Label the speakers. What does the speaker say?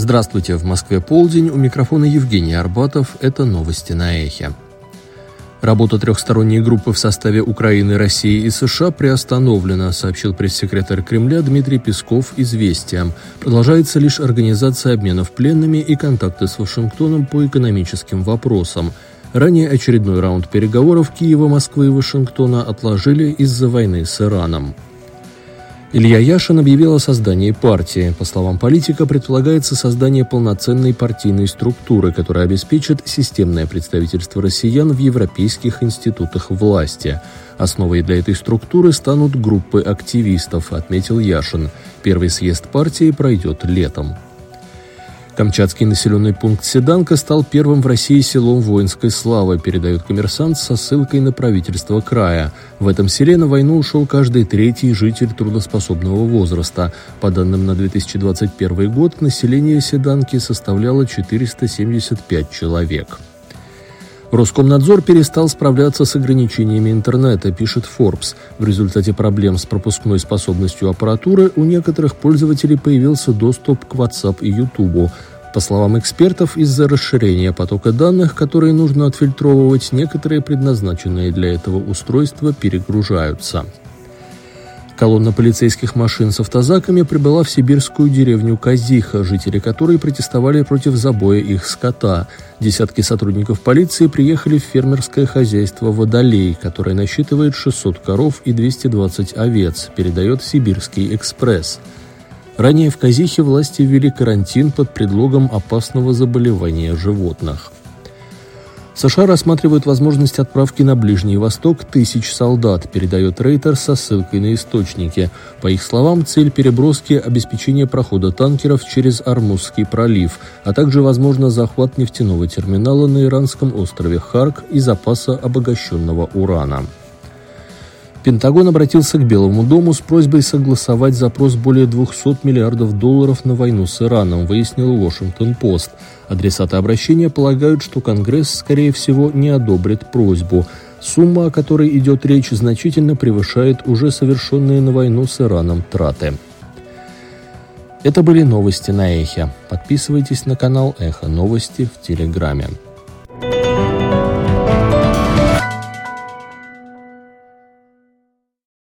Speaker 1: Здравствуйте, в Москве полдень, у микрофона Евгений Арбатов, это новости на Эхе. Работа трехсторонней группы в составе Украины, России и США приостановлена, сообщил пресс-секретарь Кремля Дмитрий Песков «Известиям». Продолжается лишь организация обменов пленными и контакты с Вашингтоном по экономическим вопросам. Ранее очередной раунд переговоров Киева, Москвы и Вашингтона отложили из-за войны с Ираном. Илья Яшин объявил о создании партии. По словам политика, предполагается создание полноценной партийной структуры, которая обеспечит системное представительство россиян в европейских институтах власти. Основой для этой структуры станут группы активистов, отметил Яшин. Первый съезд партии пройдет летом. Камчатский населенный пункт Седанка стал первым в России селом воинской славы, передает «Коммерсант» со ссылкой на правительство края. В этом селе на войну ушел каждый третий житель трудоспособного возраста. По данным на 2021 год, население Седанки составляло 475 человек. Роскомнадзор перестал справляться с ограничениями интернета, пишет Forbes. В результате проблем с пропускной способностью аппаратуры у некоторых пользователей появился доступ к WhatsApp и YouTube. По словам экспертов, из-за расширения потока данных, которые нужно отфильтровывать, некоторые предназначенные для этого устройства перегружаются. Колонна полицейских машин с автозаками прибыла в сибирскую деревню Казиха, жители которой протестовали против забоя их скота. Десятки сотрудников полиции приехали в фермерское хозяйство «Водолей», которое насчитывает 600 коров и 220 овец, передает «Сибирский экспресс». Ранее в Казихе власти ввели карантин под предлогом опасного заболевания животных. США рассматривают возможность отправки на Ближний Восток тысяч солдат, передает Рейтер со ссылкой на источники. По их словам, цель переброски – обеспечение прохода танкеров через Ормузский пролив, а также, возможно, захват нефтяного терминала на иранском острове Харк и запаса обогащенного урана. Пентагон обратился к Белому дому с просьбой согласовать запрос более $200 миллиардов на войну с Ираном, выяснил Washington-Post. Адресаты обращения полагают, что Конгресс, скорее всего, не одобрит просьбу. Сумма, о которой идет речь, значительно превышает уже совершенные на войну с Ираном траты. Это были новости на Эхе. Подписывайтесь на канал Эхо Новости в Телеграме.